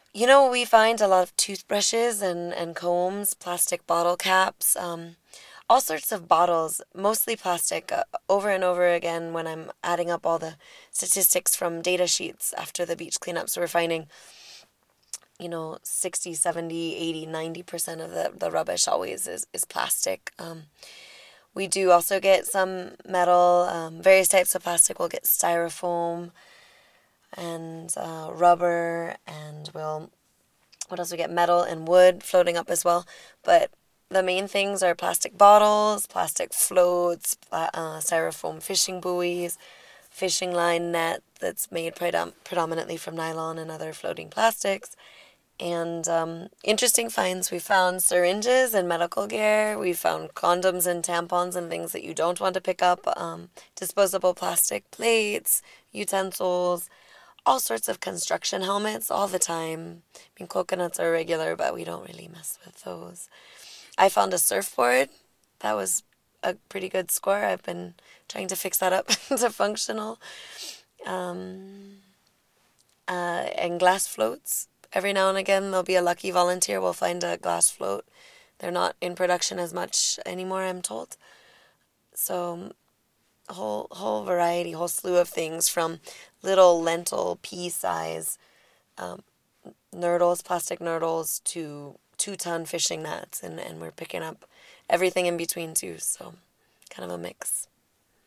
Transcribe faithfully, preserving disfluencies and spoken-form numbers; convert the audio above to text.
You know, we find a lot of toothbrushes and, and combs, plastic bottle caps, um, all sorts of bottles, mostly plastic, uh, over and over again when I'm adding up all the statistics from data sheets after the beach cleanups. We're finding, you know, sixty, seventy, eighty, ninety percent of the, the rubbish always is, is plastic. Um, we do also get some metal, um, various types of plastic. We'll get styrofoam and uh, rubber, and we'll what else we get? Metal and wood floating up as well. But the main things are plastic bottles, plastic floats, uh, styrofoam fishing buoys, fishing line net that's made predom- predominantly from nylon and other floating plastics. And um, interesting finds. We found syringes and medical gear. We found condoms and tampons and things that you don't want to pick up. Um, disposable plastic plates, utensils, all sorts of construction helmets all the time. I mean, coconuts are regular, but we don't really mess with those. I found a surfboard. That was a pretty good score. I've been trying to fix that up to functional. Um, uh, and glass floats. Every now and again, there'll be a lucky volunteer. We'll find a glass float. They're not in production as much anymore, I'm told. So a whole whole variety, whole slew of things from little lentil pea size um, nurdles, plastic nurdles, to two ton fishing nets, and, and we're picking up everything in between too. So kind of a mix.